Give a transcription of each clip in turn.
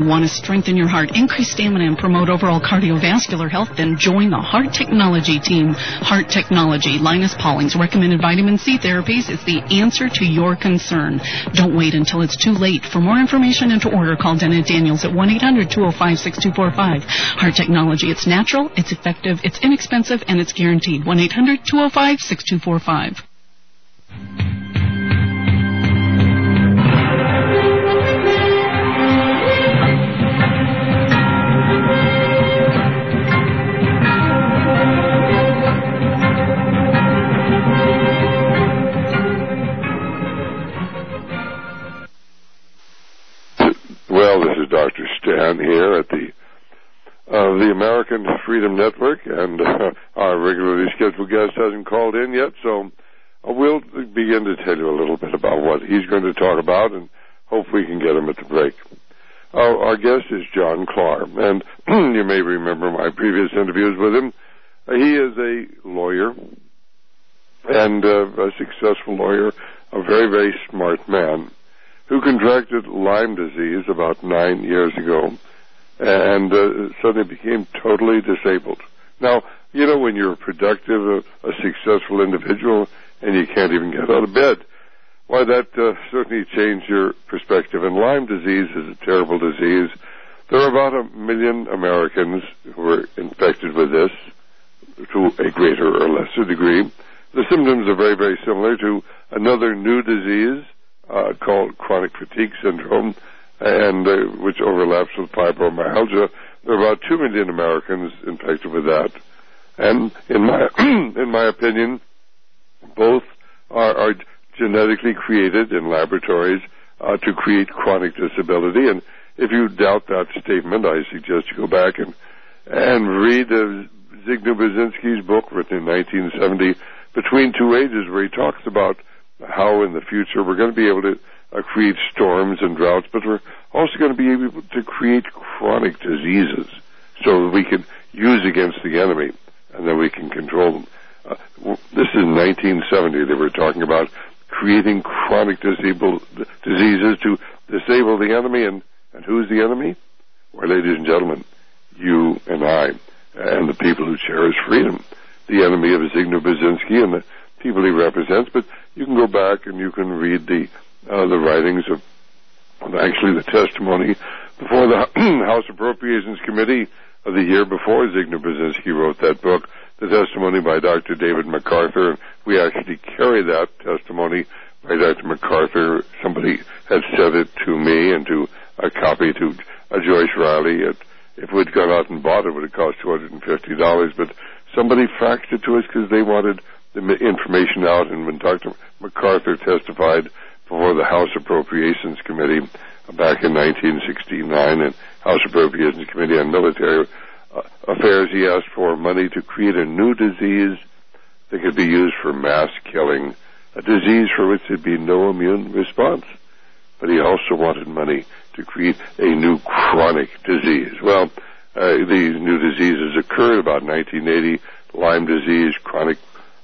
Want to strengthen your heart, increase stamina, and promote overall cardiovascular health? Then join the Heart Technology team. Heart Technology, Linus Pauling's recommended vitamin C therapies is the answer to your concern. Don't wait until it's too late. For more information and to order, call Dennett Daniels at 1-800-205-6245. Heart Technology, it's natural, it's effective, it's inexpensive, and it's guaranteed. 1-800-205-6245. Dr. Stan here at the American Freedom Network, and our regularly scheduled guest hasn't called in yet, so we'll begin to tell you a little bit about what he's going to talk about, and hope we can get him at the break. Our guest is John Clark, and you may remember my previous interviews with him. He is a lawyer, and a successful lawyer, a very, very smart man, who contracted Lyme disease about 9 years ago and suddenly became totally disabled. Now, you know, when you're productive, a successful individual, and you can't even get out of bed, why, that certainly changed your perspective. And Lyme disease is a terrible disease. There are about 1 million Americans who are infected with this to a greater or lesser degree. The symptoms are very, very similar to another new disease called chronic fatigue syndrome, and which overlaps with fibromyalgia. There are about 2 million Americans infected with that, and in my opinion, both are genetically created in laboratories to create chronic disability. And if you doubt that statement, I suggest you go back and read Zygmunt Brzezinski's book written in 1970, Between Two Ages, where he talks about how in the future we're going to be able to create storms and droughts, but we're also going to be able to create chronic diseases so that we can use against the enemy, and then we can control them. This is 1970. They were talking about creating chronic diseases to disable the enemy, and who's the enemy? Well, ladies and gentlemen, you and I, and the people who cherish freedom. The enemy of Zygmunt Brzezinski and the people he represents. But you can go back and you can read the writings of, actually the testimony before the House Appropriations Committee of the year before Zygmunt Brzezinski wrote that book, the testimony by Dr. David MacArthur. We actually carry that testimony by Dr. MacArthur. Somebody had sent it to me and to a copy to Joyce Riley. If we'd gone out and bought it, it would have cost $250, but somebody faxed it to us because they wanted the information out. And when Dr. MacArthur testified before the House Appropriations Committee back in 1969, and House Appropriations Committee on Military Affairs, he asked for money to create a new disease that could be used for mass killing, a disease for which there'd be no immune response. But he also wanted money to create a new chronic disease. Well, these new diseases occurred about 1980, Lyme disease, chronic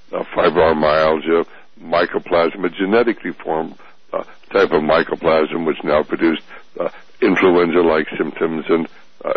fibromyalgia, mycoplasma, a genetically formed type of mycoplasm which now produced influenza-like symptoms and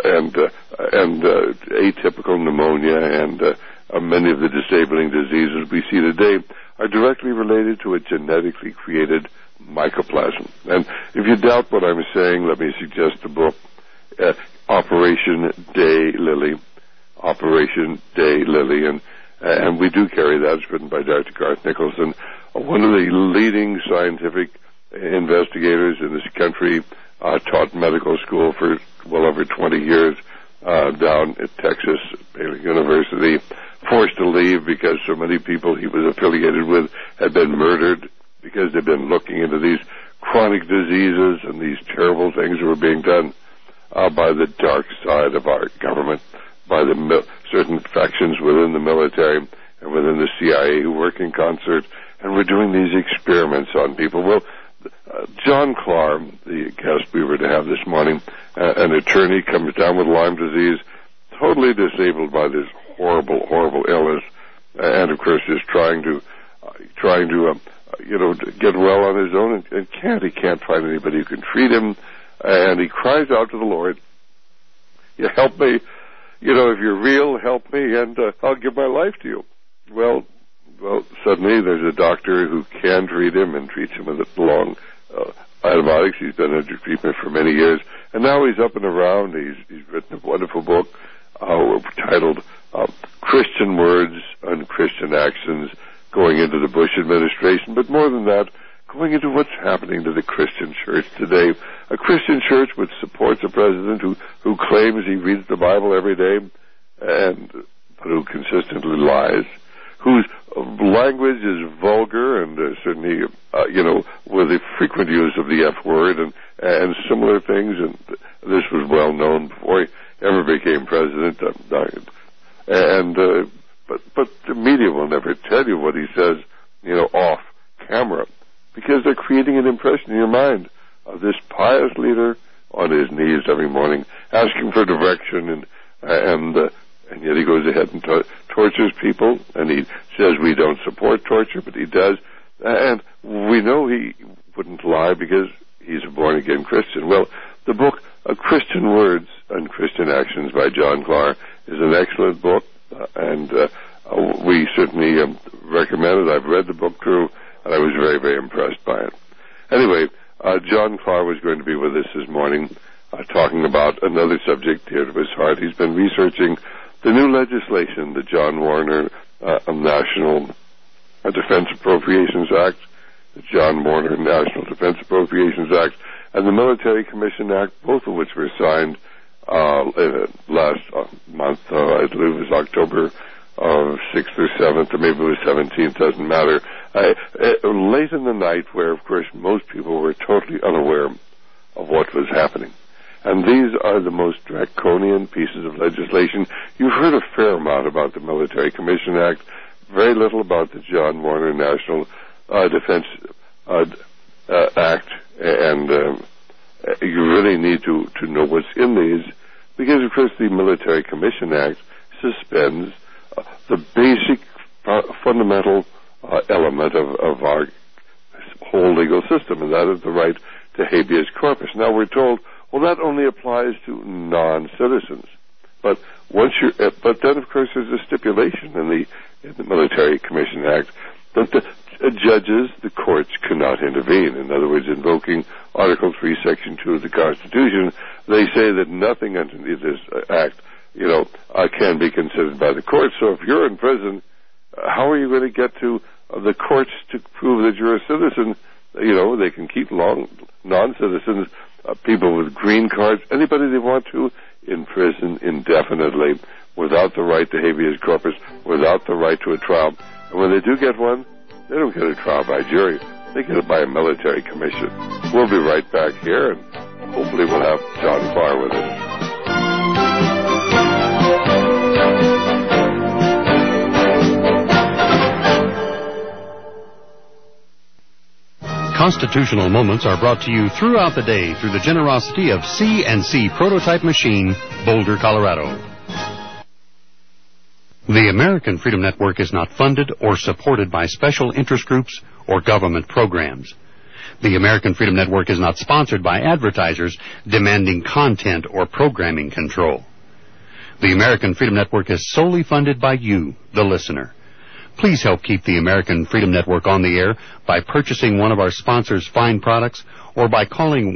atypical pneumonia, and many of the disabling diseases we see today are directly related to a genetically created mycoplasm. And if you doubt what I'm saying, let me suggest the book Operation Daylily. Operation Daylily, and we do carry that. It's written by Dr. Garth Nicholson, one of the leading scientific investigators in this country, taught medical school for well over 20 years down at Texas, Baylor University, forced to leave because so many people he was affiliated with had been murdered because they've been looking into these chronic diseases and these terrible things that were being done by the dark side of our government, by the certain factions within the military and within the CIA who work in concert, and we're doing these experiments on people. Well, John Clark, the guest we were to have this morning, an attorney, comes down with Lyme disease, totally disabled by this horrible, horrible illness, and of course is trying to get well on his own, and can't. He can't find anybody who can treat him. and he cries out to the Lord, "You help me, if you're real, help me, and I'll give my life to you." Well, suddenly there's a doctor who can treat him and treats him with long antibiotics. He's been under treatment for many years, and now he's up and around. He's written a wonderful book titled Christian Words and Christian Actions, going into the Bush administration, but more than that, going into what's happening to the Christian church today. A Christian church which supports a president who claims he reads the Bible every day, but who consistently lies, whose language is vulgar and certainly, with the frequent use of the F word and similar things. And this was well known before he ever became president. But the media will never tell you what he says, off camera, because they're creating an impression in your mind of this pious leader on his knees every morning, asking for direction, and yet he goes ahead and tortures people, and he says we don't support torture, but he does, and we know he wouldn't lie because he's a born-again Christian. Well, the book Christian Words and Christian Actions by John Clark is an excellent book, and we certainly recommend it. I've read the book through, and I was very, very impressed by it. Anyway, John Clark was going to be with us this morning talking about another subject dear to his heart. He's been researching the new legislation, the John Warner National Defense Appropriations Act, the John Warner National Defense Appropriations Act, and the Military Commission Act, both of which were signed last month. I believe it was October 6th or 7th, or maybe it was 17th, doesn't matter. Late in the night, where, of course, most people were totally unaware of what was happening. And these are the most draconian pieces of legislation. You've heard a fair amount about the Military Commission Act, very little about the John Warner National Defense Act, and you really need to know what's in these, because, of course, the Military Commission Act suspends the basic fundamental element of our whole legal system, and that is the right to habeas corpus. Now, we're told, well, that only applies to non-citizens. But then, of course, there's a stipulation in the Military Commission Act that the judges, the courts, cannot intervene. In other words, invoking Article 3, Section 2 of the Constitution, they say that nothing underneath this act, can be considered by the courts. So if you're in prison, how are you going to get to the courts to prove that you're a citizen? They can keep non-citizens, people with green cards, anybody they want to, in prison indefinitely, without the right to habeas corpus, without the right to a trial. And when they do get one, they don't get a trial by jury. They get it by a military commission. We'll be right back here, and hopefully we'll have John Farr with us. Constitutional Moments are brought to you throughout the day through the generosity of C&C Prototype Machine, Boulder, Colorado. The American Freedom Network is not funded or supported by special interest groups or government programs. The American Freedom Network is not sponsored by advertisers demanding content or programming control. The American Freedom Network is solely funded by you, the listener. Please help keep the American Freedom Network on the air by purchasing one of our sponsors' fine products or by calling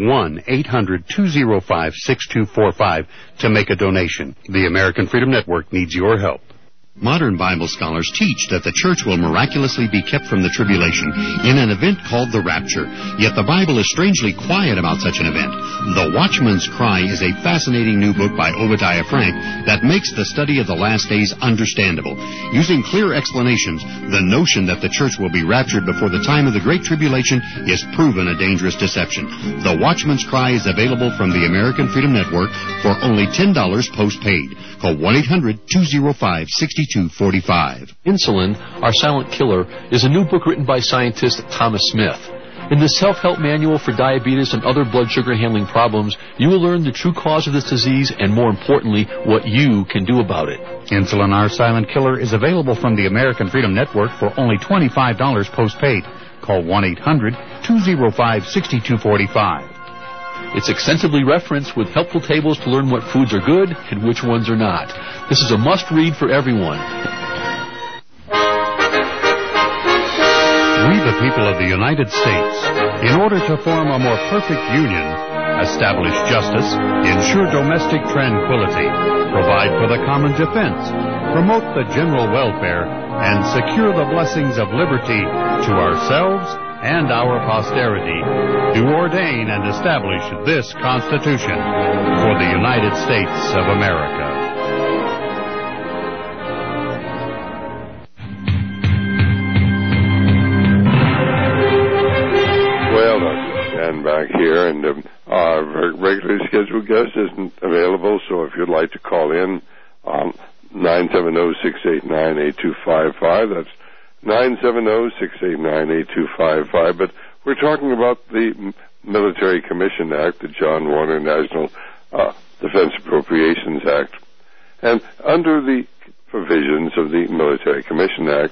1-800-205-6245 to make a donation. The American Freedom Network needs your help. Modern Bible scholars teach that the church will miraculously be kept from the tribulation in an event called the rapture. Yet the Bible is strangely quiet about such an event. The Watchman's Cry is a fascinating new book by Obadiah Frank that makes the study of the last days understandable. Using clear explanations, the notion that the church will be raptured before the time of the Great Tribulation is proven a dangerous deception. The Watchman's Cry is available from the American Freedom Network for only $10 postpaid. Call 1-800-205-6245. Insulin, Our Silent Killer, is a new book written by scientist Thomas Smith. In the self-help manual for diabetes and other blood sugar handling problems, you will learn the true cause of this disease and, more importantly, what you can do about it. Insulin, Our Silent Killer is available from the American Freedom Network for only $25 postpaid. Call 1-800-205-6245. It's extensively referenced with helpful tables to learn what foods are good and which ones are not. This is a must-read for everyone. We, the people of the United States, in order to form a more perfect union, establish justice, ensure domestic tranquility, provide for the common defense, promote the general welfare, and secure the blessings of liberty to ourselves and our posterity, do ordain and establish this Constitution for the United States of America. Well, Dr. Stan back here, and our regularly scheduled guest isn't available, so if you'd like to call in, 970-689-8255. That's 970-689-8255. But we're talking about the Military Commission Act, the John Warner National Defense Appropriations Act. And under the provisions of the Military Commission Act,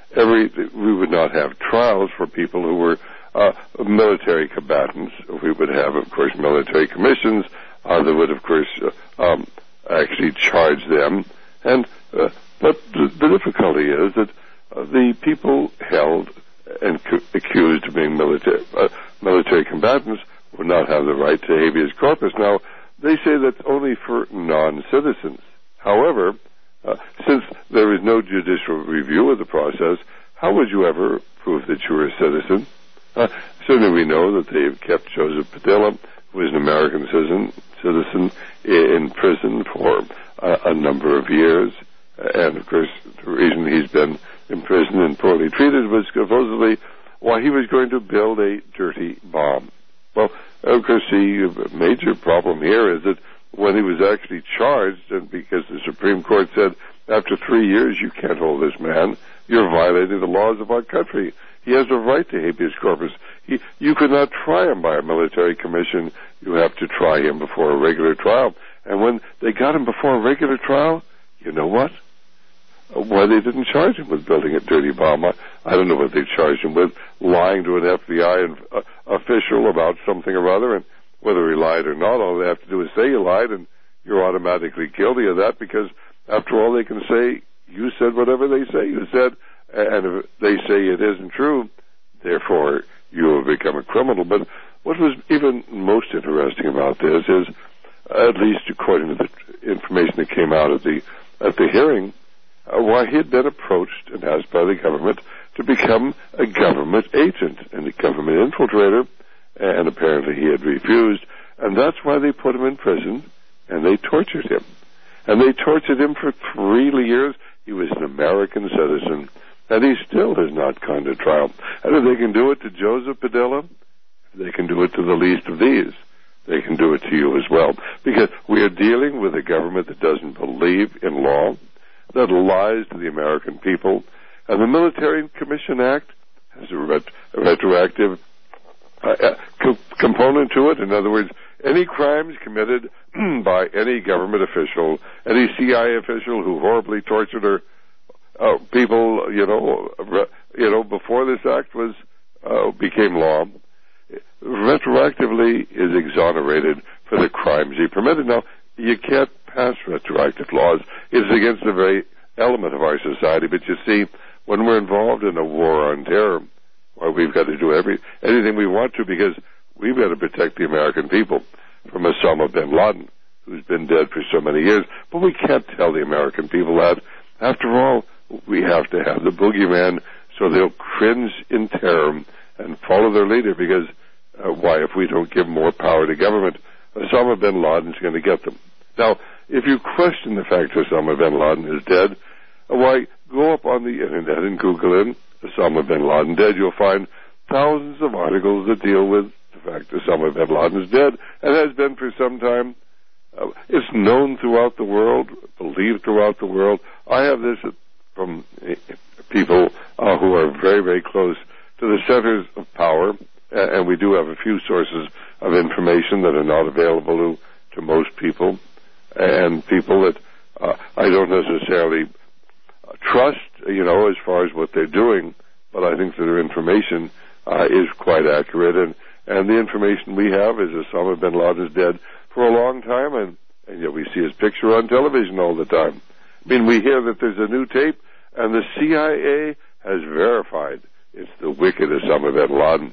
we would not have trials for people who were military combatants. We would have, of course, military commissions that would, of course, actually charge them. And but the difficulty is that the people held and accused of being military combatants would not have the right to habeas corpus. Now, they say that's only for non-citizens. However, since there is no judicial review of the process, how would you ever prove that you were a citizen? Certainly we know that they have kept Joseph Padilla, who is an American citizen, in prison for a number of years. And, of course, the reason he's been imprisoned and poorly treated was supposedly why he was going to build a dirty bomb. Well, of course, the major problem here is that when he was actually charged, and because the Supreme Court said after 3 years you can't hold this man, you're violating the laws of our country. He has a right to habeas corpus. You could not try him by a military commission. You have to try him before a regular trial. And when they got him before a regular trial, you know what? Why they didn't charge him with building a dirty bomb. I don't know what they charged him with, lying to an FBI official about something or other, and whether he lied or not, all they have to do is say he lied, and you're automatically guilty of that, because after all they can say, you said whatever they say you said, and if they say it isn't true, therefore you have become a criminal. But what was even most interesting about this is, at least according to the information that came out at the hearing, why he had been approached and asked by the government to become a government agent and a government infiltrator, and apparently he had refused, and that's why they put him in prison, and they tortured him. And they tortured him for 3 years. He was an American citizen, and he still has not gone to trial. And if they can do it to Joseph Padilla, they can do it to the least of these. They can do it to you as well. Because we are dealing with a government that doesn't believe in law, that lies to the American people. And the Military Commission Act has a retroactive component to it. In other words, any crimes committed by any government official, any CIA official who horribly tortured people, before this act became law, retroactively is exonerated for the crimes he permitted. Now, you can't pass retroactive laws. It's against the very element of our society. But you see, when we're involved in a war on terror, well, we've got to do anything we want to, because we've got to protect the American people from Osama bin Laden, who's been dead for so many years. But we can't tell the American people that. After all, we have to have the boogeyman so they'll cringe in terror and follow their leader, because why, if we don't give more power to government, Osama bin Laden's going to get them. Now, if you question the fact Osama bin Laden is dead, why, go up on the internet and Google in Osama bin Laden dead. You'll find thousands of articles that deal with the fact Osama bin Laden is dead, and has been for some time. It's known throughout the world, believed throughout the world. I have this from people who are very, very close to the centers of power, and we do have a few sources of information that are not available to most people, and people that I don't necessarily trust, as far as what they're doing, but I think that their information is quite accurate, And the information we have is Osama bin Laden is dead for a long time, and yet we see his picture on television all the time. I mean, we hear that there's a new tape, and the CIA has verified it's the wicked Osama bin Laden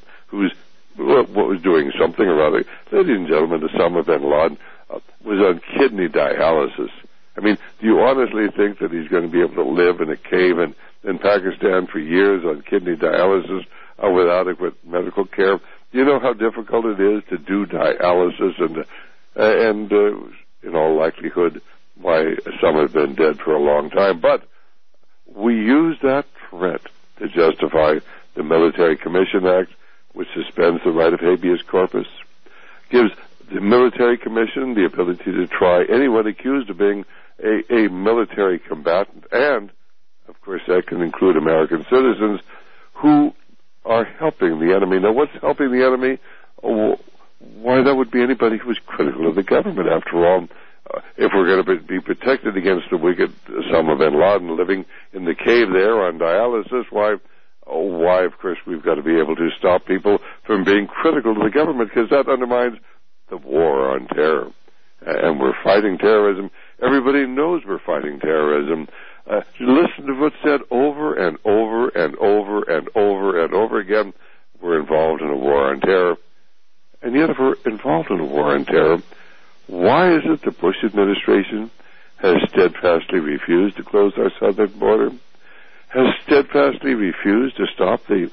was doing something or other. Ladies and gentlemen, Osama bin Laden was on kidney dialysis. I mean, do you honestly think that he's going to be able to live in a cave in Pakistan for years on kidney dialysis with adequate medical care? Do you know how difficult it is to do dialysis? And in all likelihood, why Osama has been dead for a long time. But we use that threat to justify the Military Commission Act, which suspends the right of habeas corpus, gives the Military Commission the ability to try anyone accused of being a military combatant, and, of course, that can include American citizens who are helping the enemy. Now, what's helping the enemy? Why, that would be anybody who is critical of the government. After all, if we're going to be protected against the wicked Osama bin Laden living in the cave there on dialysis, why, of course, we've got to be able to stop people from being critical to the government, because that undermines the war on terror. And we're fighting terrorism. Everybody knows we're fighting terrorism. Listen to what's said over and over and over and over and over again. We're involved in a war on terror. And yet, if we're involved in a war on terror, why is it the Bush administration has steadfastly refused to close our southern border, has steadfastly refused to stop the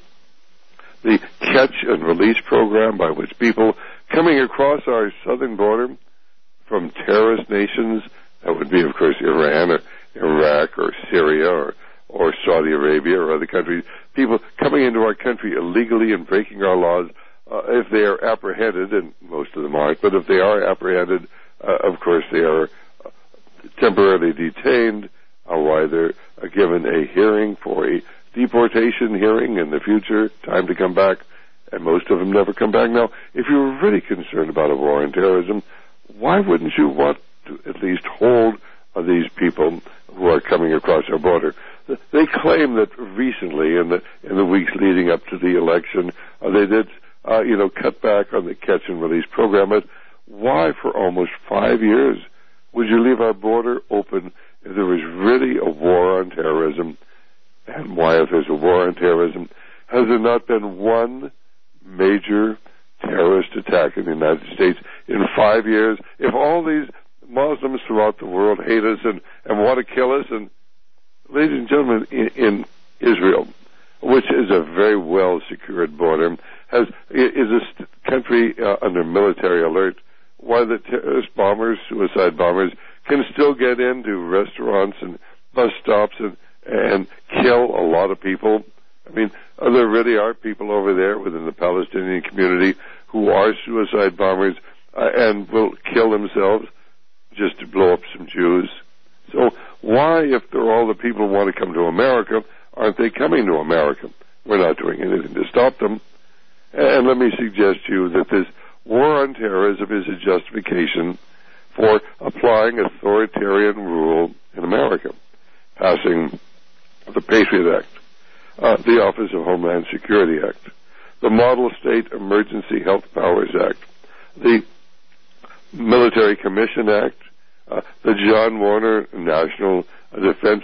catch and release program by which people coming across our southern border from terrorist nations, that would be, of course, Iran or Iraq or Syria or Saudi Arabia or other countries, people coming into our country illegally and breaking our laws, if they are apprehended, and most of them aren't, but if they are apprehended, of course they are temporarily detained, or either given a hearing for a deportation hearing in the future, time to come back, and most of them never come back. Now, if you're really concerned about a war on terrorism, why wouldn't you want to at least hold these people who are coming across our border? They claim that recently, in the weeks leading up to the election, they did cut back on the catch and release program. But why, for almost 5 years, would you leave our border open if there was really a war on terrorism? And why, if there's a war on terrorism, has there not been one major terrorist attack in the United States in 5 years? If all these Muslims throughout the world hate us and want to kill us, and ladies and gentlemen, in Israel, which is a very well-secured border, is a country under military alert, why the terrorist bombers, suicide bombers, can still get into restaurants and bus stops and kill a lot of people. I mean, there really are people over there within the Palestinian community who are suicide bombers and will kill themselves just to blow up some Jews. So why, if they're all the people who want to come to America, aren't they coming to America? We're not doing anything to stop them. And let me suggest to you that this war on terrorism is a justification for applying authoritarian rule in America, passing the Patriot Act, the Office of Homeland Security Act, the Model State Emergency Health Powers Act, the Military Commission Act, the John Warner National Defense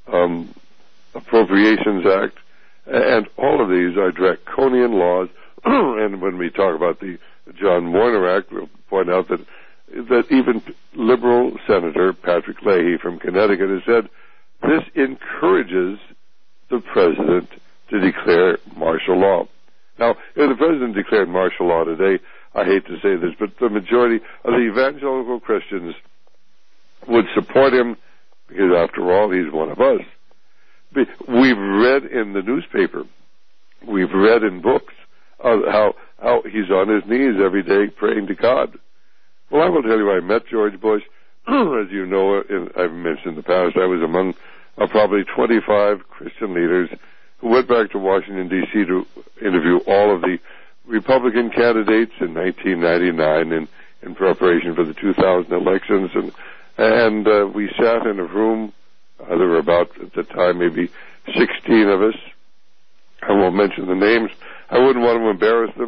Appropriations Act, and all of these are draconian laws. And when we talk about the John Warner Act, we'll point out that even liberal Senator Patrick Leahy from Connecticut has said this encourages the president to declare martial law. Now, if the president declared martial law today, I hate to say this, but the majority of the evangelical Christians would support him because, after all, he's one of us. We've read in the newspaper, we've read in books how he's on his knees every day praying to God. Well, I will tell you, I met George Bush. As you know, I've mentioned in the past, I was among probably 25 Christian leaders who went back to Washington, D.C. to interview all of the Republican candidates in 1999 in preparation for the 2000 elections. And we sat in a room. There were about, at the time, maybe 16 of us. I won't mention the names. I wouldn't want to embarrass them,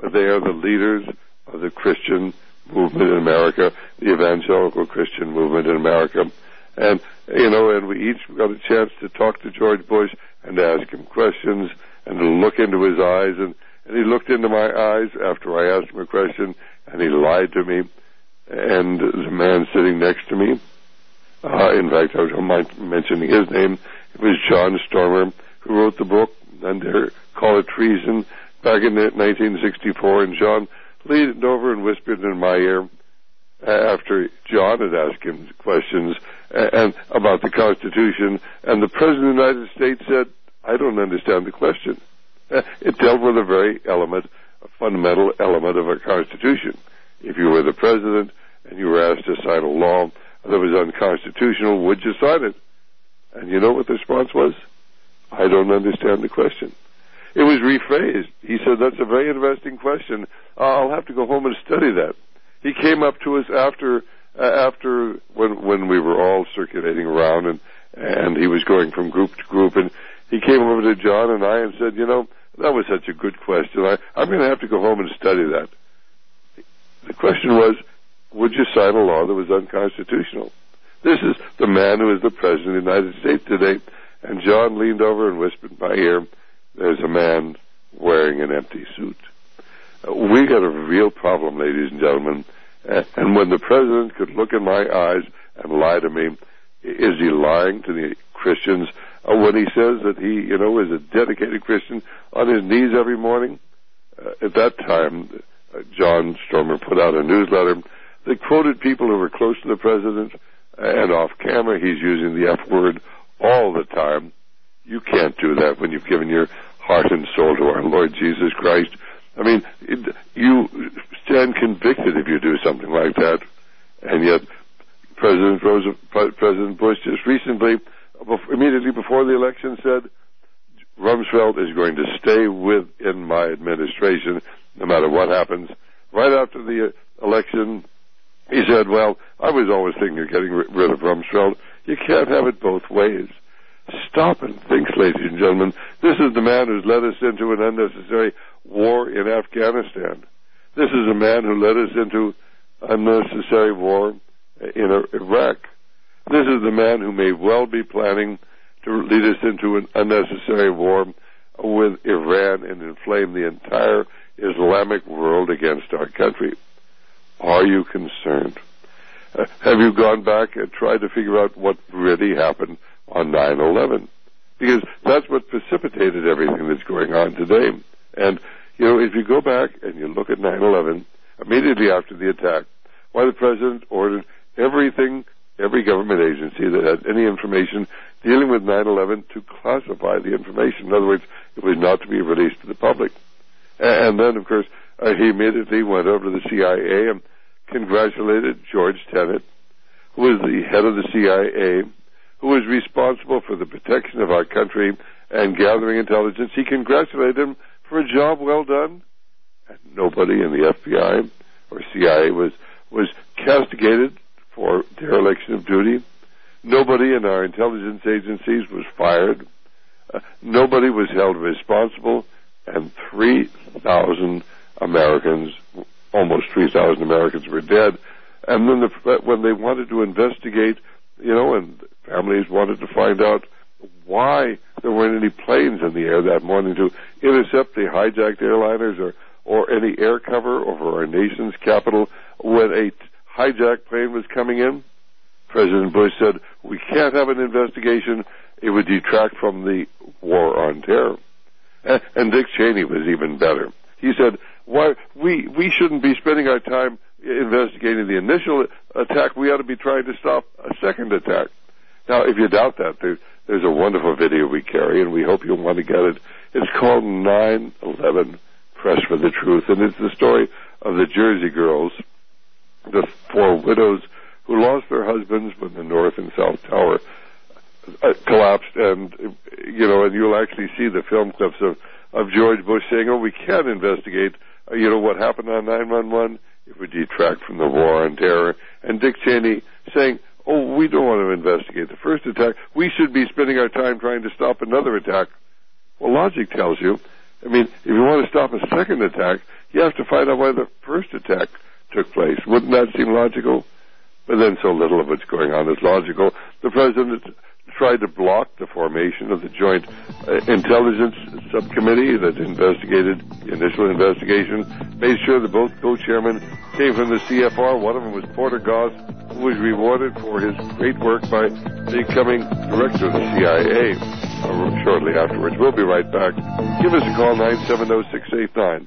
but they are the leaders of the Christian movement in America, the evangelical Christian movement in America. And, and we each got a chance to talk to George Bush and ask him questions and to look into his eyes. And he looked into my eyes after I asked him a question, and he lied to me. And the man sitting next to me, in fact, I don't mind mentioning his name, it was John Stormer, who wrote the book, and call it Treason, back in 1964. And John leaned over and whispered in my ear, after John had asked him questions and about the Constitution, and the President of the United States said, I don't understand the question. It dealt with a very fundamental element of our Constitution. If you were the President and you were asked to sign a law that was unconstitutional, would you sign it? And you know what the response was? I don't understand the question. It was rephrased. He said, that's a very interesting question. I'll have to go home and study that. He came up to us after when we were all circulating around, and he was going from group to group, and he came over to John and I and said, that was such a good question. I'm going to have to go home and study that. The question was, would you sign a law that was unconstitutional? This is the man who is the President of the United States today. And John leaned over and whispered in my ear, there's a man wearing an empty suit. We got a real problem, ladies and gentlemen. And when the President could look in my eyes and lie to me, is he lying to the Christians when he says that he, is a dedicated Christian on his knees every morning? At that time, John Stormer put out a newsletter that quoted people who were close to the President, and off camera he's using the F word all the time. You can't do that when you've given your heart and soul to our Lord Jesus Christ. I mean, you stand convicted if you do something like that. And yet, President Bush just recently, immediately before the election, said, Rumsfeld is going to stay within my administration no matter what happens. Right after the election, he said, well, I was always thinking of getting rid of Rumsfeld. You can't have it both ways. Stop and think, ladies and gentlemen. This is the man who's led us into an unnecessary war in Afghanistan. This is a man who led us into unnecessary war in Iraq. This is the man who may well be planning to lead us into an unnecessary war with Iran and inflame the entire Islamic world against our country. Are you concerned? Have you gone back and tried to figure out what really happened on 9/11? Because that's what precipitated everything that's going on today. And, if you go back and you look at 9/11, immediately after the attack, why the President ordered every government agency that had any information dealing with 9/11 to classify the information. In other words, it was not to be released to the public. And then, of course, he immediately went over to the CIA and congratulated George Tenet, who was the head of the CIA, who was responsible for the protection of our country and gathering intelligence. He congratulated him for a job well done. And nobody in the FBI or CIA was castigated for dereliction of duty. Nobody in our intelligence agencies was fired. Nobody was held responsible. And 3,000 Americans, almost 3,000 Americans were dead. And then when they wanted to investigate, and families wanted to find out why there weren't any planes in the air that morning to intercept the hijacked airliners or any air cover over our nation's capital when a hijacked plane was coming in, President Bush said, we can't have an investigation. It would detract from the war on terror. And Dick Cheney was even better. He said, why we shouldn't be spending our time investigating the initial attack. We ought to be trying to stop a second attack. Now, if you doubt that, there's a wonderful video we carry, and we hope you'll want to get it. It's called 9/11 Press for the Truth, and it's the story of the Jersey girls, the 4 widows who lost their husbands when the North and South Tower collapsed, and you'll actually see the film clips of George Bush saying, we can't investigate, what happened on 9/11. It would detract from the war on terror. And Dick Cheney saying, we don't want to investigate the first attack. We should be spending our time trying to stop another attack. Well, logic tells you, if you want to stop a second attack, you have to find out why the first attack took place. Wouldn't that seem logical? But then so little of what's going on is logical. The president tried to block the formation of the Joint Intelligence Subcommittee that investigated the initial investigation, made sure that both co-chairmen came from the CFR. One of them was Porter Goss, who was rewarded for his great work by becoming director of the CIA shortly afterwards. We'll be right back. Give us a call, 970-689.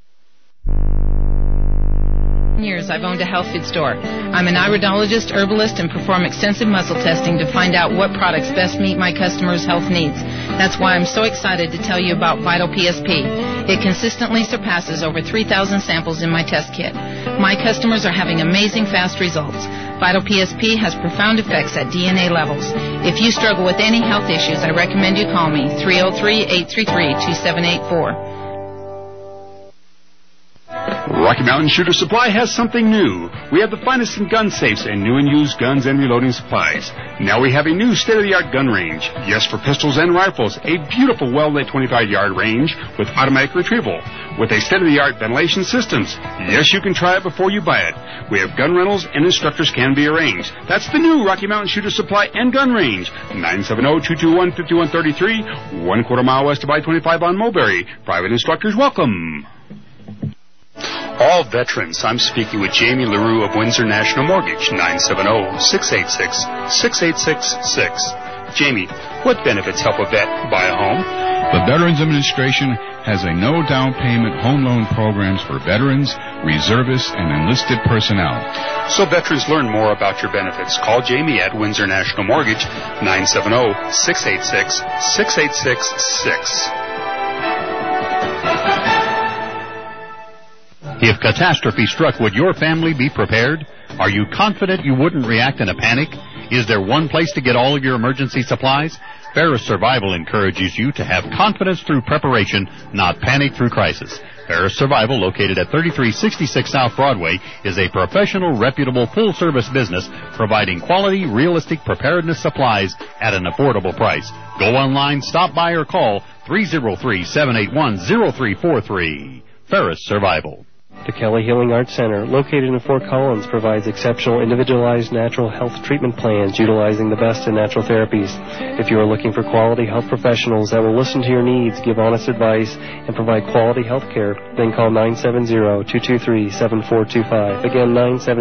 Years I've owned a health food store. I'm an iridologist, herbalist, and perform extensive muscle testing to find out what products best meet my customers' health needs. That's why I'm so excited to tell you about Vital PSP. It consistently surpasses over 3,000 samples in my test kit. My customers are having amazing fast results. Vital PSP has profound effects at DNA levels. If you struggle with any health issues, I recommend you call me, 303-833-2784. Rocky Mountain Shooter Supply has something new. We have the finest in gun safes and new and used guns and reloading supplies. Now we have a new state-of-the-art gun range. Yes, for pistols and rifles, a beautiful well-lit 25-yard range with automatic retrieval, with a state-of-the-art ventilation systems. Yes, you can try it before you buy it. We have gun rentals and instructors can be arranged. That's the new Rocky Mountain Shooter Supply and Gun Range. 970-221-5133, 1/4 mile west of I-25 on Mulberry. Private instructors welcome. All veterans. I'm speaking with Jamie LaRue of Windsor National Mortgage, 970-686-6866. Jamie, what benefits help a vet buy a home? The Veterans Administration has a no-down payment home loan programs for veterans, reservists, and enlisted personnel. So veterans learn more about your benefits. Call Jamie at Windsor National Mortgage, 970-686-6866. If catastrophe struck, would your family be prepared? Are you confident you wouldn't react in a panic? Is there one place to get all of your emergency supplies? Ferris Survival encourages you to have confidence through preparation, not panic through crisis. Ferris Survival, located at 3366 South Broadway, is a professional, reputable, full-service business providing quality, realistic preparedness supplies at an affordable price. Go online, stop by, or call 303-781-0343. Ferris Survival. The Kelly Healing Arts Center, located in Fort Collins, provides exceptional individualized natural health treatment plans utilizing the best in natural therapies. If you are looking for quality health professionals that will listen to your needs, give honest advice, and provide quality health care, then call 970-223-7425. Again,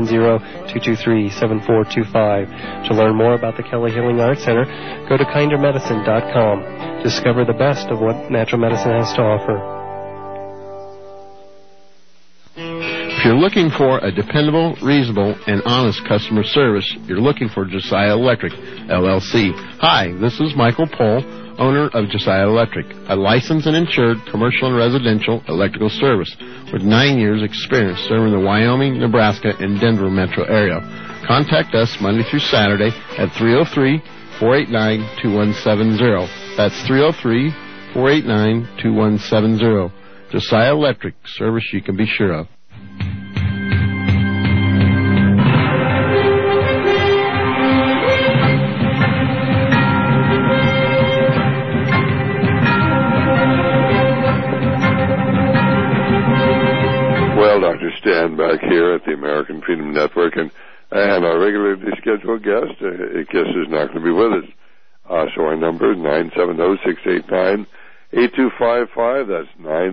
970-223-7425. To learn more about the Kelly Healing Arts Center, go to kindermedicine.com. Discover the best of what natural medicine has to offer. If you're looking for a dependable, reasonable, and honest customer service, you're looking for Josiah Electric, LLC. Hi, this is Michael Pohl, owner of Josiah Electric, a licensed and insured commercial and residential electrical service with 9 years experience serving the Wyoming, Nebraska, and Denver metro area. Contact us Monday through Saturday at 303-489-2170. That's 303-489-2170. Josiah Electric, service you can be sure of. Dr. Stan back here at the American Freedom Network, and our regularly scheduled guest, is not going to be with us. So our number is 970-689-8255. That's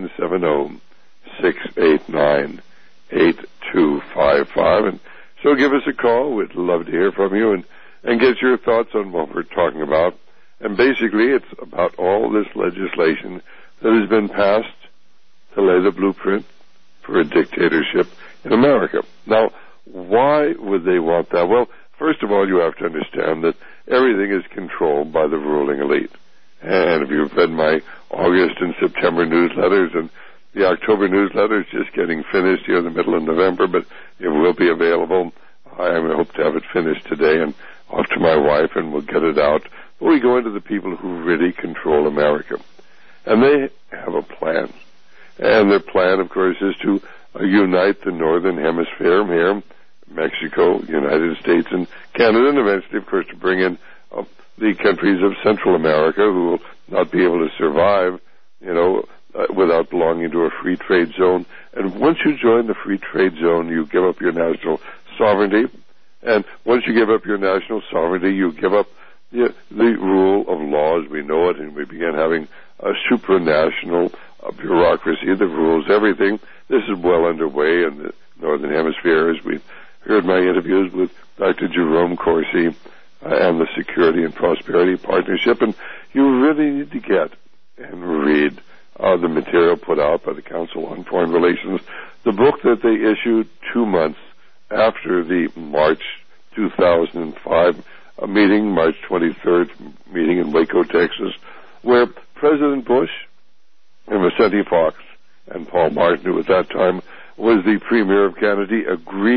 970-689-8255. And so give us a call. We'd love to hear from you and get your thoughts on what we're talking about. And basically, it's about all this legislation that has been passed to lay the blueprint for a dictatorship in America. Now, why would they want that? Well, first of all, you have to understand that everything is controlled by the ruling elite. And if you've read my August and September newsletters, and the October newsletter is just getting finished here in the middle of November, but it will be available. I hope to have it finished today and off to my wife, and we'll get it out. But we go into the people who really control America. And they have a plan. And their plan, of course, is to unite the Northern Hemisphere here, Mexico, United States, and Canada, and eventually, of course, to bring in the countries of Central America who will not be able to survive, without belonging to a free trade zone. And once you join the free trade zone, you give up your national sovereignty. And once you give up your national sovereignty, you give up the rule of law as we know it, and we begin having a supranational bureaucracy that rules everything. This is well underway in the Northern Hemisphere, as we've heard my interviews with Dr. Jerome Corsi and the Security and Prosperity Partnership. And you really need to get and read the material put out by the Council on Foreign Relations, the book that they issued 2 months after the March 2005 meeting, March 23rd meeting in Waco, Texas, where President Bush and Vicente Fox and Paul Martin, who at that time was the Premier of Canada,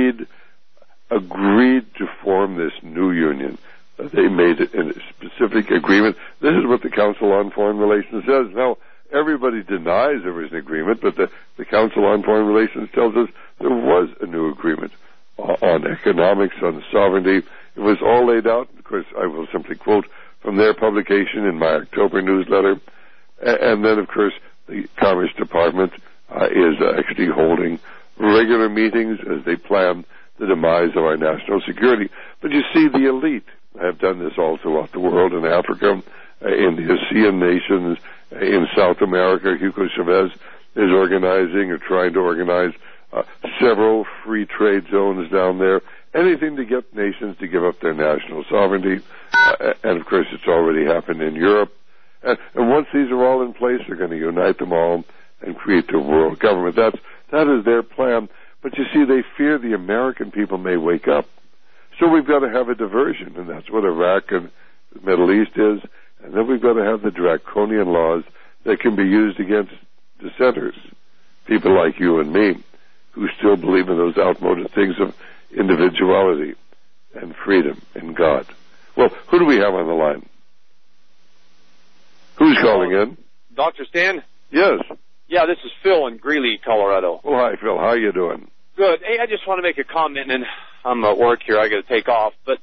agreed to form this new union. They made it in a specific agreement. This is what the Council on Foreign Relations says. Now, everybody denies there was an agreement, but the Council on Foreign Relations tells us there was a new agreement on economics, on sovereignty. It was all laid out. Of course, I will simply quote from their publication in my October newsletter. And then, of course, the Commerce Department is actually holding regular meetings as they plan the demise of our national security. But you see, the elite have done this all throughout the world, in Africa, in the ASEAN nations, in South America. Hugo Chavez is organizing or trying to organize several free trade zones down there. Anything to get nations to give up their national sovereignty. And, of course, it's already happened in Europe. And once these are all in place, they're going to unite them all and create their world government. That is their plan. But you see, they fear the American people may wake up. So we've got to have a diversion, and that's what Iraq and the Middle East is. And then we've got to have the draconian laws that can be used against dissenters, people like you and me, who still believe in those outmoded things of individuality and freedom in God. Well, who do we have on the line? Who's calling in? Dr. Stan? Yes. Yeah, this is Phil in Greeley, Colorado. Well, hi, Phil. How are you doing? Good. Hey, I just want to make a comment, and I'm at work here. I got to take off. But,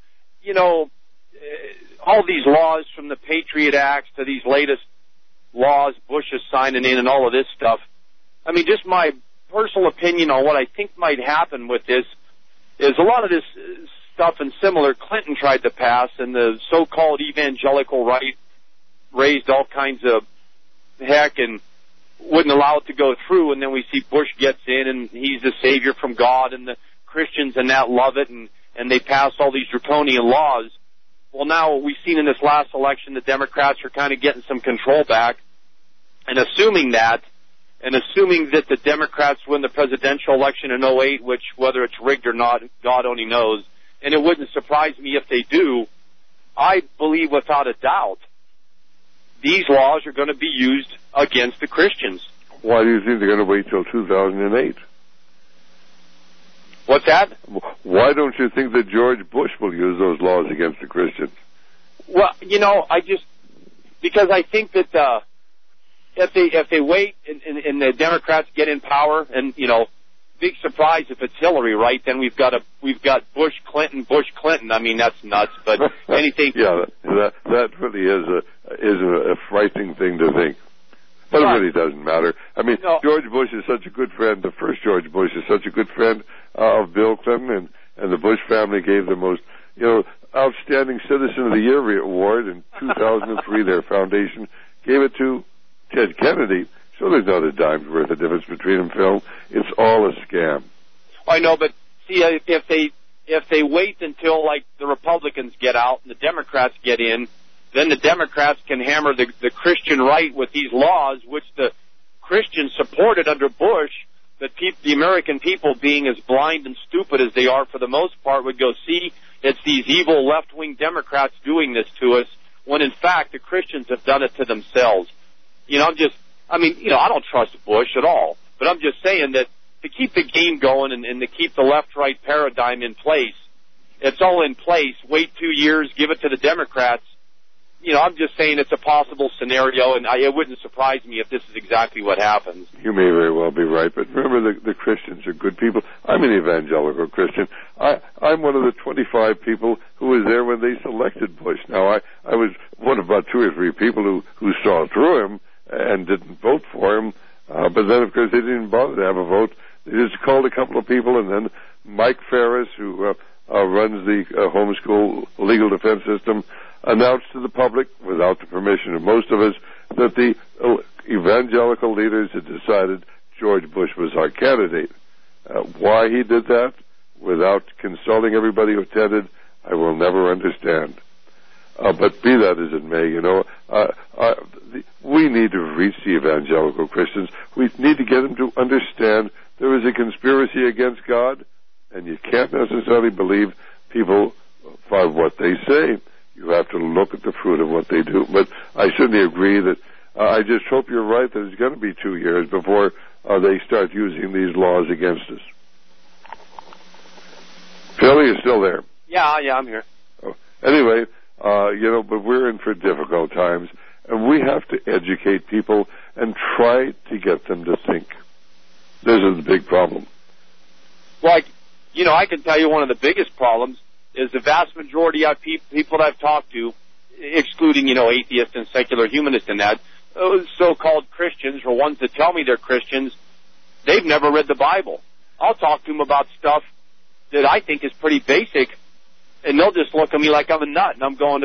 all these laws from the Patriot Acts to these latest laws Bush is signing in and all of this stuff, I mean, just my personal opinion on what I think might happen with this is a lot of this stuff and similar Clinton tried to pass, and the so-called evangelical right raised all kinds of heck and wouldn't allow it to go through, and then we see Bush gets in and he's the savior from God, and the Christians and that love it, and they pass all these draconian laws. Well, now we've seen in this last election the Democrats are kind of getting some control back, and assuming that the Democrats win the presidential election in 2008, which whether it's rigged or not, God only knows, and it wouldn't surprise me if they do, I believe without a doubt these laws are going to be used against the Christians. Why do you think they're going to wait till 2008? What's that? Why don't you think that George Bush will use those laws against the Christians? Well, because I think that if they wait and the Democrats get in power, and big surprise if it's Hillary, right? Then we've got Bush Clinton. I mean, that's nuts. But anything. Yeah, that really is a frightening thing to think. But it really doesn't matter. I mean, George Bush is such a good friend. The first George Bush is such a good friend of Bill Clinton, and the Bush family gave the most, outstanding Citizen of the Year award in 2003. Their foundation gave it to Ted Kennedy. So there's not a dime's worth of difference between them, Phil. It's all a scam. I know, but see, if they wait until like the Republicans get out and the Democrats get in, then the Democrats can hammer the Christian right with these laws, which the Christians supported under Bush, that the American people, being as blind and stupid as they are for the most part, would go, see, it's these evil left-wing Democrats doing this to us, when in fact the Christians have done it to themselves. I don't trust Bush at all, but I'm just saying that to keep the game going and to keep the left-right paradigm in place, it's all in place. Wait 2 years, give it to the Democrats. I'm just saying it's a possible scenario, and it wouldn't surprise me if this is exactly what happens. You may very well be right, but remember the Christians are good people. I'm an evangelical Christian. I'm one of the 25 people who was there when they selected Bush. Now, I was one of about 2 or 3 people who saw through him and didn't vote for him. But then, of course, they didn't bother to have a vote. They just called a couple of people, and then Mike Ferris, who runs the homeschool legal defense system, announced to the public, without the permission of most of us, that the evangelical leaders had decided George Bush was our candidate. Why he did that, without consulting everybody who attended, I will never understand. But be that as it may, we need to reach the evangelical Christians. We need to get them to understand there is a conspiracy against God, and you can't necessarily believe people by what they say. You have to look at the fruit of what they do. But I certainly agree that I just hope you're right that it's going to be 2 years before they start using these laws against us. Phil, are you still there? Yeah, I'm here. Anyway, but we're in for difficult times, and we have to educate people and try to get them to think. This is the big problem. Well, I can tell you one of the biggest problems is the vast majority of people that I've talked to, excluding, atheists and secular humanists and that, so-called Christians, or ones that tell me they're Christians, they've never read the Bible. I'll talk to them about stuff that I think is pretty basic, and they'll just look at me like I'm a nut, and I'm going,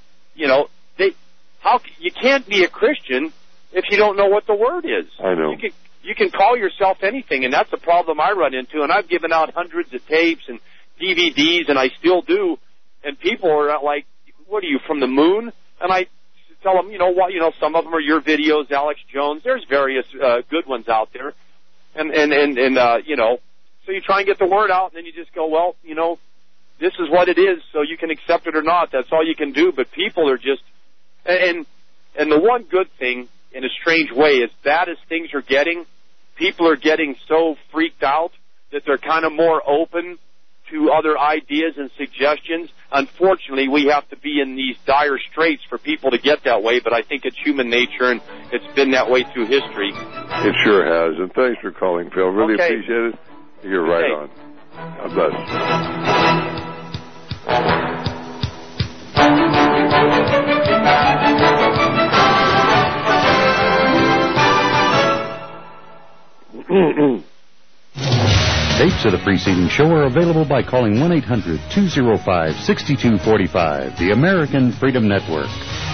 you can't be a Christian if you don't know what the Word is. I know. You can call yourself anything, and that's a problem I run into, and I've given out hundreds of tapes and DVDs, and I still do, and people are like, what are you, from the moon? And I tell them, some of them are your videos, Alex Jones. There's various good ones out there, and so you try and get the word out, and then you just go, well, this is what it is, so you can accept it or not. That's all you can do. But people are just, and the one good thing, in a strange way, as bad as things are getting, people are getting so freaked out that they're kind of more open to other ideas and suggestions. Unfortunately, we have to be in these dire straits for people to get that way, but I think it's human nature, and it's been that way through history. It sure has, and thanks for calling, Phil. Really appreciate it. You're right on. God bless. Tapes of the preceding show are available by calling 1-800-205-6245, the American Freedom Network.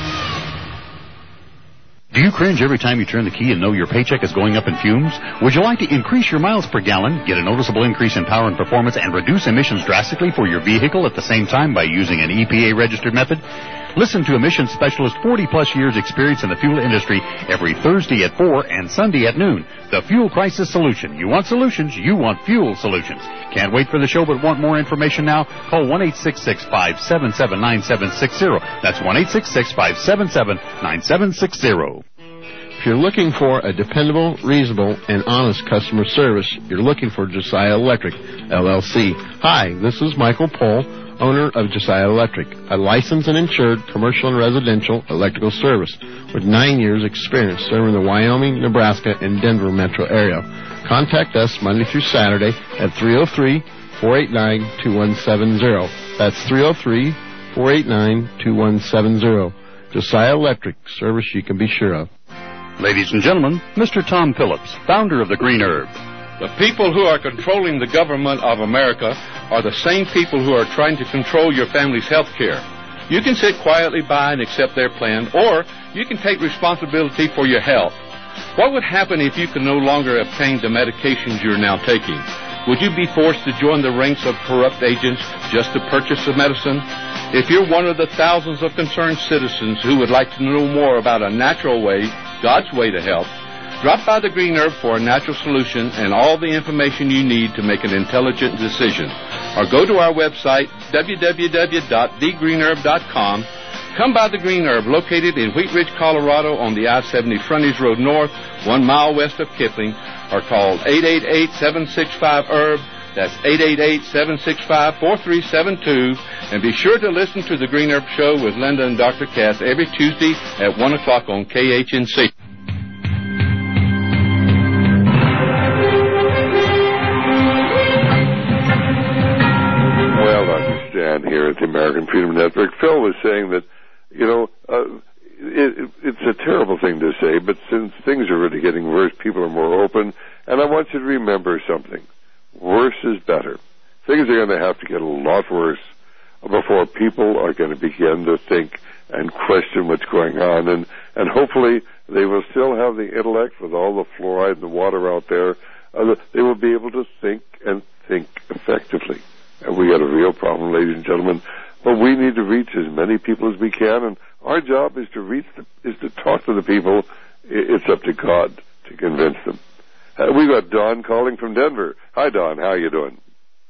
Do you cringe every time you turn the key and know your paycheck is going up in fumes? Would you like to increase your miles per gallon, get a noticeable increase in power and performance, and reduce emissions drastically for your vehicle at the same time by using an EPA-registered method? Listen to emissions specialist 40-plus years experience in the fuel industry every Thursday at 4 and Sunday at noon. The Fuel Crisis Solution. You want solutions, you want fuel solutions. Can't wait for the show but want more information now? Call 1-866-577-9760. That's 1-866-577-9760. If you're looking for a dependable, reasonable, and honest customer service, you're looking for Josiah Electric, LLC. Hi, this is Michael Pohl, owner of Josiah Electric, a licensed and insured commercial and residential electrical service with 9 years experience serving the Wyoming, Nebraska, and Denver metro area. Contact us Monday through Saturday at 303-489-2170. That's 303-489-2170. Josiah Electric, service you can be sure of. Ladies and gentlemen, Mr. Tom Phillips, founder of the Green Herb. The people who are controlling the government of America are the same people who are trying to control your family's health care. You can sit quietly by and accept their plan, or you can take responsibility for your health. What would happen if you could no longer obtain the medications you're now taking? Would you be forced to join the ranks of corrupt agents just to purchase the medicine? If you're one of the thousands of concerned citizens who would like to know more about a natural way, God's way to health, drop by the Green Herb for a natural solution and all the information you need to make an intelligent decision. Or go to our website, www.thegreenherb.com. Come by the Green Herb, located in Wheat Ridge, Colorado, on the I-70 Frontage Road North, 1 mile west of Kipling, or call 888-765-HERB. That's 888-765-4372. And be sure to listen to the Green Herb Show with Linda and Dr. Cass every Tuesday at 1 o'clock on KHNC. Well, Dr. Stan here at the American Freedom Network. Phil was saying that, it's a terrible thing to say, but since things are really getting worse, people are more open. And I want you to remember something. Worse is better. Things are going to have to get a lot worse before people are going to begin to think and question what's going on. And hopefully they will still have the intellect with all the fluoride in the water out there. They will be able to think and think effectively. And we got a real problem, ladies and gentlemen. But we need to reach as many people as we can, and our job is to talk to the people. It's up to God to convince them. We got Don calling from Denver. Hi, Don. How are you doing?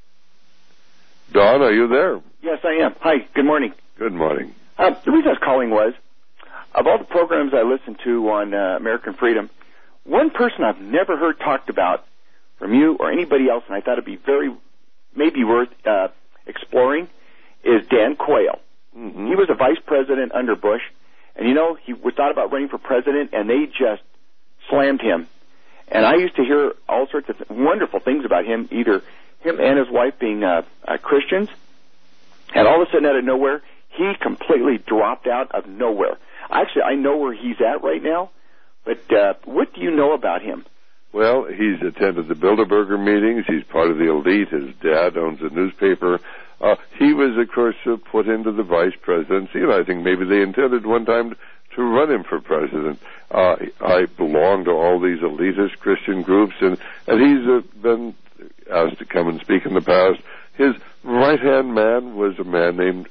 Don, are you there? Yes, I am. Hi. Good morning. Good morning. The reason I was calling was, of all the programs I listened to on American Freedom, one person I've never heard talked about from you or anybody else, and I thought it'd be maybe worth exploring, is Dan Quayle. Mm-hmm. He was a vice president under Bush, and he thought about running for president, and they just slammed him. And I used to hear all sorts of wonderful things about him, either him and his wife being Christians, and all of a sudden out of nowhere, he completely dropped out of nowhere. Actually, I know where he's at right now, but what do you know about him? Well, he's attended the Bilderberger meetings. He's part of the elite. His dad owns a newspaper. He was, of course, put into the vice presidency, and I think maybe they intended one time to run him for president. I belong to all these elitist Christian groups, and he's been asked to come and speak in the past. His right-hand man was a man named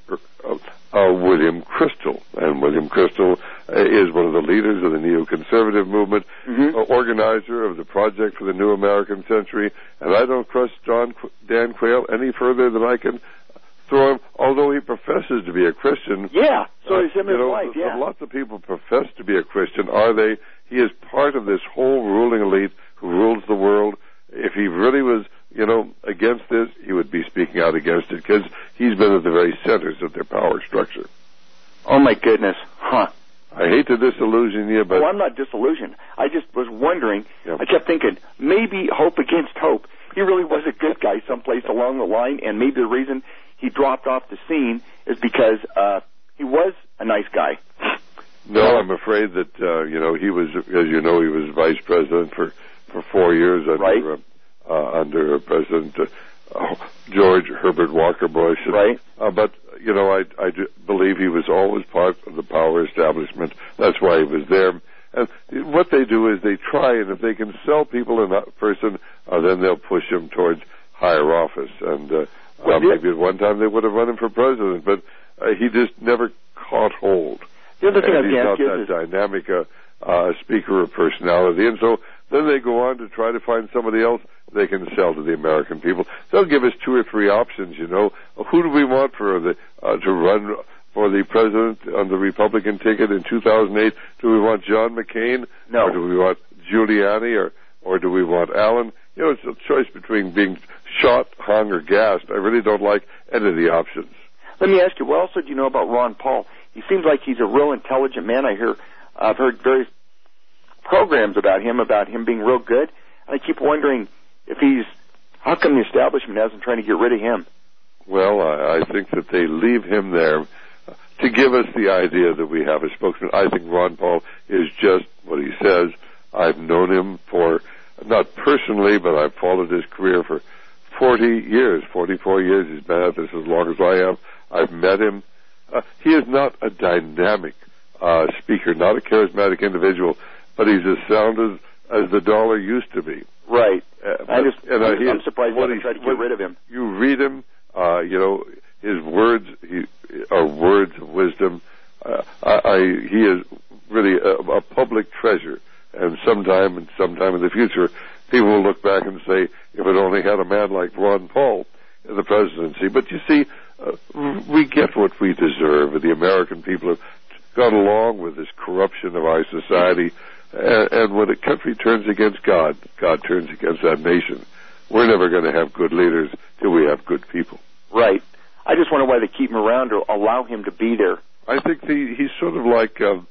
William Kristol, and William Kristol is one of the leaders of the neoconservative movement, organizer of the Project for the New American Century, and I don't trust Dan Quayle any further than I can throw him, although he professes to be a Christian. Yeah, so is him his wife, yeah. Lots of people profess to be a Christian. Are they? He is part of this whole ruling elite who rules the world. If he really was, against this, he would be speaking out against it, because he's been at the very centers of their power structure. Oh, my goodness. Huh. I hate to disillusion you, but... Oh, I'm not disillusioned. I just was wondering. I kept thinking, maybe hope against hope. He really was a good guy someplace along the line, and maybe the reason he dropped off the scene is because he was a nice guy. No, I'm afraid that, he was, as you know, he was vice president for 4 years under President George Herbert Walker Bush. Right. But, I do believe he was always part of the power establishment. That's why he was there. And what they do is they try, and if they can sell people in a person, then they'll push him towards higher office. And maybe at one time they would have run him for president, but he just never caught hold. The other thing he's not that dynamic speaker or personality. And so then they go on to try to find somebody else they can sell to the American people. They'll give us 2 or 3 options, Who do we want for to run for the president on the Republican ticket in 2008? Do we want John McCain? No. Or do we want Giuliani? Or do we want Allen? It's a choice between being shot, hung, or gassed. I really don't like any of the options. Let me ask you, what else do you know about Ron Paul? He seems like he's a real intelligent man. I've heard various programs about him being real good. I keep wondering how come the establishment hasn't tried to get rid of him? Well, I think that they leave him there to give us the idea that we have a spokesman. I think Ron Paul is just what he says. I've known him for, not personally, but I've followed his career for 44 years. He's been at this as long as I have. I've met him. He is not a dynamic speaker, not a charismatic individual, but he's as sound as the dollar used to be. Right. I'm surprised they haven't tried to get rid of him. You read him, his words are words of wisdom. He is really a public treasure, and sometime in the future, people will look back and say, if it only had a man like Ron Paul in the presidency. But you see, we get what we deserve, and the American people have gone along with this corruption of our society. And when a country turns against God, God turns against that nation. We're never going to have good leaders till we have good people. Right. I just wonder why they keep him around or allow him to be there. I think he's sort of like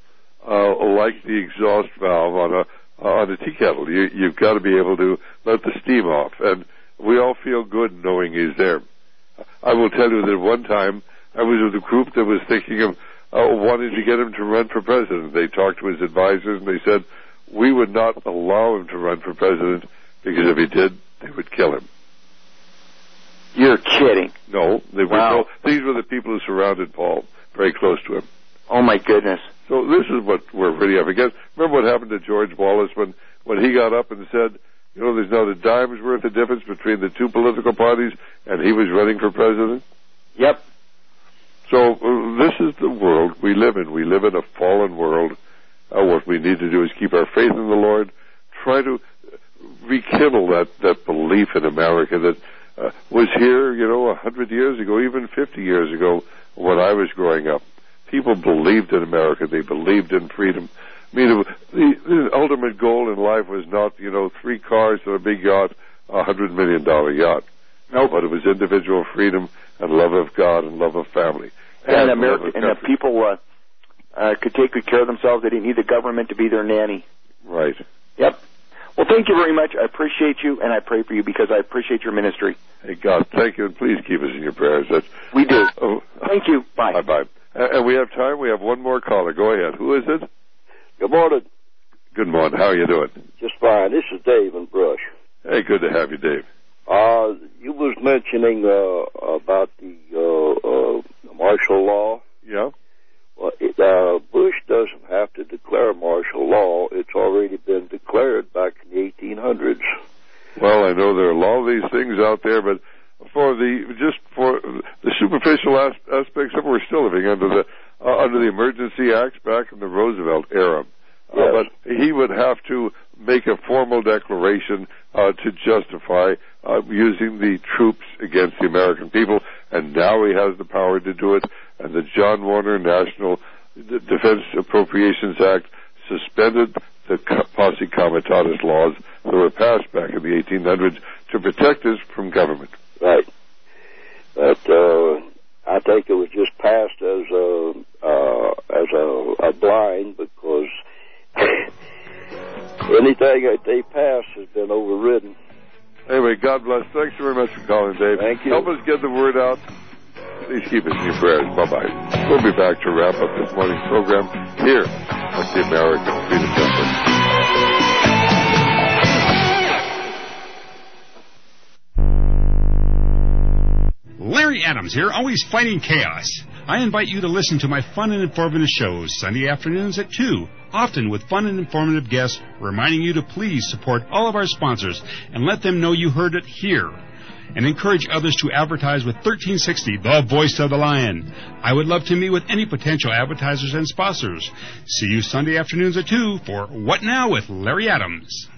the exhaust valve on a tea kettle. You've got to be able to let the steam off, and we all feel good knowing he's there. I will tell you that one time I was with a group that was thinking wanting to get him to run for president. They talked to his advisors, and they said, we would not allow him to run for president because if he did, they would kill him. You're kidding. No, they would. Wow. No, these were the people who surrounded Paul, very close to him. Oh, my goodness. So this is what we're really up against. Remember what happened to George Wallace when he got up and said, you know, there's not a dime's worth of difference between the two political parties, and he was running for president? Yep. So this is the world we live in. We live in a fallen world. What we need to do is keep our faith in the Lord, try to rekindle that belief in America that was here, 100 years ago, even 50 years ago when I was growing up. People believed in America. They believed in freedom. I mean, the ultimate goal in life was not, 3 cars and a big yacht, $100 million yacht. No, but it was individual freedom and love of God and love of family. And America, and that people could take good care of themselves. They didn't need the government to be their nanny. Right. Yep. Well, thank you very much. I appreciate you, and I pray for you because I appreciate your ministry. Hey, God, thank you, and please keep us in your prayers. We do. Thank you. Bye. Bye-bye. And we have time. We have one more caller. Go ahead. Who is it? Good morning. Good morning. How are you doing? Just fine. This is Dave in Brush. Hey, good to have you, Dave. You was mentioning about the martial law. Yeah. Well, Bush doesn't have to declare martial law. It's already been declared back in the 1800s. Well, I know there are a lot of these things out there, but for the superficial aspects of it, we're still living under the Emergency Acts back in the Roosevelt era. Yes. But he would have to make a formal declaration to justify using the troops against the American people, and now he has the power to do it. And the John Warner National Defense Appropriations Act suspended the Posse Comitatus laws that were passed back in the 1800s to protect us from government. Right. But I think it was just passed as a blind because anything that they pass has been overridden. Anyway, God bless. Thanks very much for calling, Dave. Thank you. Help us get the word out. Please keep us in your prayers. Bye-bye. We'll be back to wrap up this morning's program here at the American Freedom Network. Larry Adams here, always fighting chaos. I invite you to listen to my fun and informative shows Sunday afternoons at 2, often with fun and informative guests, reminding you to please support all of our sponsors and let them know you heard it here. And encourage others to advertise with 1360, the voice of the lion. I would love to meet with any potential advertisers and sponsors. See you Sunday afternoons at 2 for What Now with Larry Adams.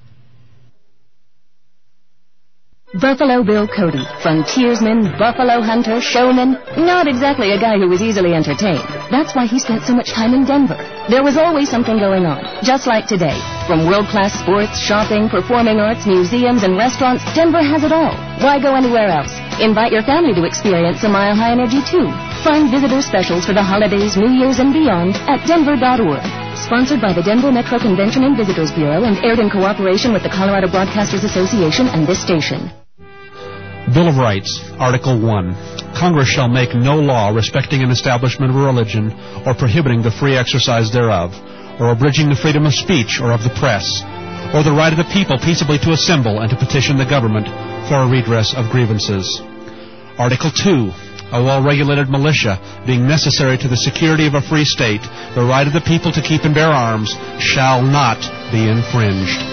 Buffalo Bill Cody, frontiersman, buffalo hunter, showman, not exactly a guy who was easily entertained. That's why he spent so much time in Denver. There was always something going on, just like today. From world-class sports, shopping, performing arts, museums, and restaurants, Denver has it all. Why go anywhere else? Invite your family to experience a Mile High Energy too. Find visitor specials for the holidays, New Year's, and beyond at denver.org. Sponsored by the Denver Metro Convention and Visitors Bureau and aired in cooperation with the Colorado Broadcasters Association and this station. Bill of Rights, Article 1. Congress shall make no law respecting an establishment of a religion or prohibiting the free exercise thereof, or abridging the freedom of speech or of the press, or the right of the people peaceably to assemble and to petition the government for a redress of grievances. Article 2. A well-regulated militia, being necessary to the security of a free state, the right of the people to keep and bear arms, shall not be infringed.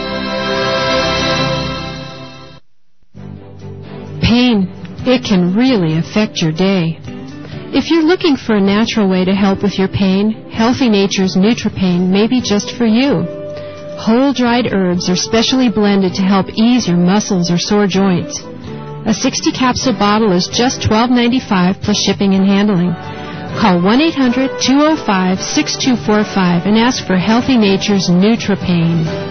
Pain, it can really affect your day. If you're looking for a natural way to help with your pain, Healthy Nature's NutriPain may be just for you. Whole dried herbs are specially blended to help ease your muscles or sore joints. A 60-capsule bottle is just $12.95 plus shipping and handling. Call 1-800-205-6245 and ask for Healthy Nature's NutriPain.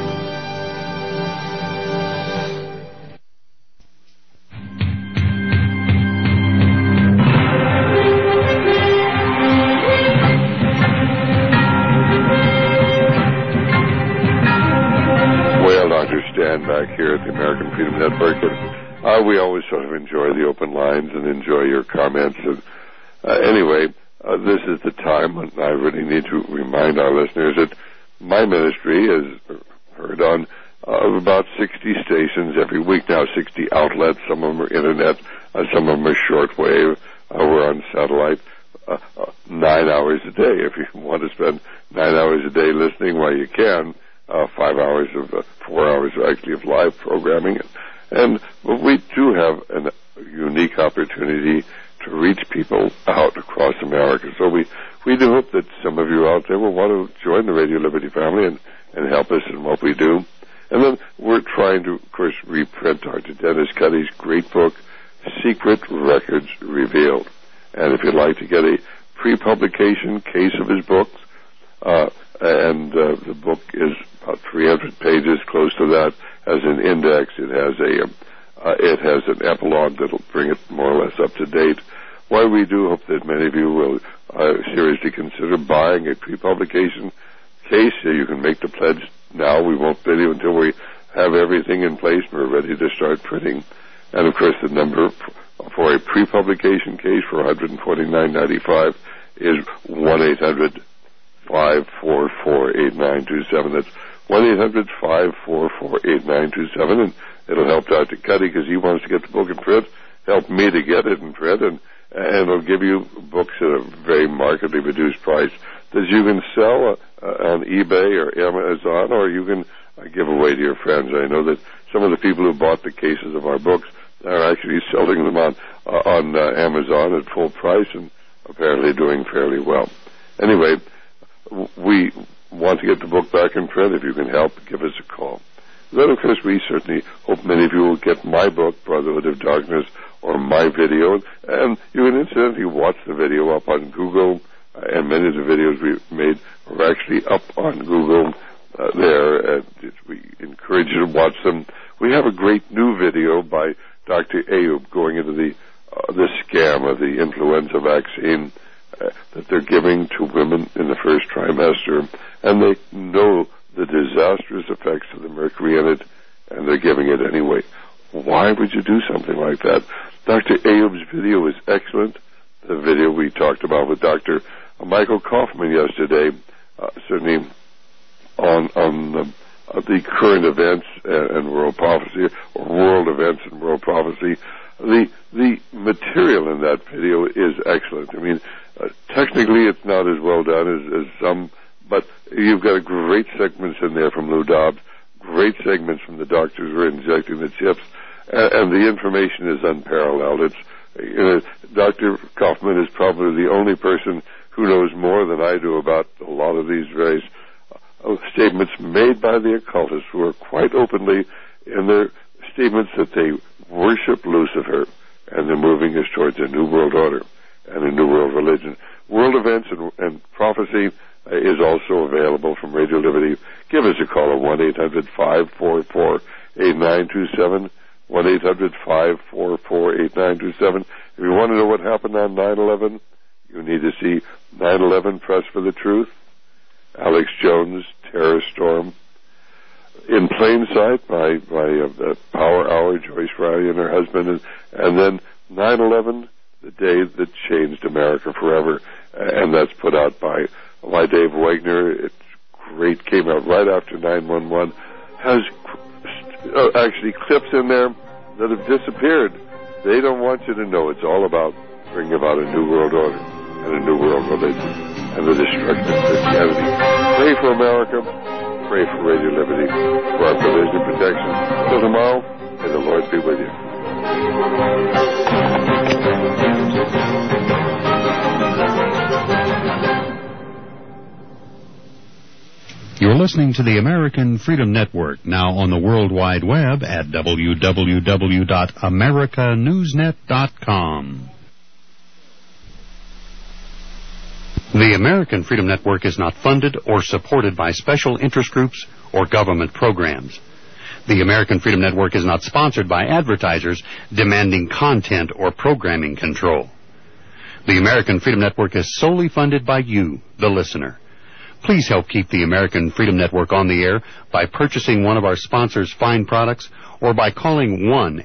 Back here at the American Freedom Network, and we always sort of enjoy the open lines and enjoy your comments. And anyway, this is the time when I really need to remind our listeners that my ministry is heard on about 60 stations every week now, 60 outlets. Some of them are internet, some of them are shortwave. We're on satellite 9 hours a day. If you want to spend 9 hours a day listening, well, you can. 4 hours actually of live programming. And we do have a unique opportunity to reach people out across America. So we do hope that some of you out there will want to join the Radio Liberty family and help us in what we do. And then we're trying to, of course, reprint Dr. Dennis Cuddy's great book, Secret Records Revealed. And if you'd like to get a pre-publication case of his books, the book is about 300 pages, close to that, as an index. It has an epilogue that'll bring it more or less up to date. Why we do hope that many of you will seriously consider buying a pre-publication case. You can make the pledge now. We won't bill you until we have everything in place and we're ready to start printing. And of course, the number for a pre-publication case for $149.95 is 1-800-544-8927. That's 1-800-544-8927, and it'll help Dr. Cuddy because he wants to get the book in print, help me to get it in print, and it'll give you books at a very markedly reduced price that you can sell on eBay or Amazon, or you can give away to your friends. I know that some of the people who bought the cases of our books are actually selling them on Amazon at full price and apparently doing fairly well. Anyway, we want to get the book back in print. If you can help, give us a call. Then, of course, we certainly hope many of you will get my book, Brotherhood of Darkness, or my video. And you can incidentally watch the video up on Google, and many of the videos we've made are actually up on Google there. And we encourage you to watch them. We have a great new video by Dr. Ayub going into the scam of the influenza vaccine that they're giving to women in the first trimester, and they know the disastrous effects of the mercury in it, and they're giving it anyway. Why would you do something like that? Dr. Ayub's video is excellent. The video we talked about with Dr. Michael Kaufman yesterday, certainly on the current events and world prophecy, or world events and world prophecy. The material in that video is excellent. I mean, technically it's not as well done as some, but you've got great segments in there from Lou Dobbs, great segments from the doctors who are injecting the chips, and the information is unparalleled. Dr. Kaufman is probably the only person who knows more than I do about a lot of these various statements made by the occultists, who are quite openly in their statements that they worship Lucifer and they're moving us towards a new world order and a new world religion. World events and prophecy is also available from Radio Liberty. Give us a call at 1-800-544-8927, 1-800-544-8927. If you want to know what happened on 9/11, you need to see 9/11 Press for the Truth, Alex Jones, Terror Storm, In Plain Sight by Power Hour, Joyce Riley and her husband, and then 9/11, the day that changed America forever, and that's put out by Dave Wagner. It's great, came out right after 9/11, has actually clips in there that have disappeared. They don't want you to know. It's all about bringing about a new world order and a new world religion and the destruction of Christianity. Pray for America. Pray for Radio Liberty, for our provision and protection. Till tomorrow, may the Lord be with you. You're listening to the American Freedom Network, now on the World Wide Web at www.americanewsnet.com. The American Freedom Network is not funded or supported by special interest groups or government programs. The American Freedom Network is not sponsored by advertisers demanding content or programming control. The American Freedom Network is solely funded by you, the listener. Please help keep the American Freedom Network on the air by purchasing one of our sponsors' fine products or by calling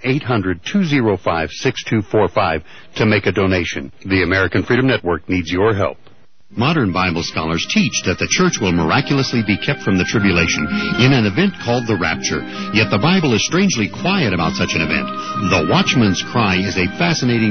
1-800-205-6245 to make a donation. The American Freedom Network needs your help. Modern Bible scholars teach that the church will miraculously be kept from the tribulation in an event called the rapture. Yet the Bible is strangely quiet about such an event. The Watchman's Cry is a fascinating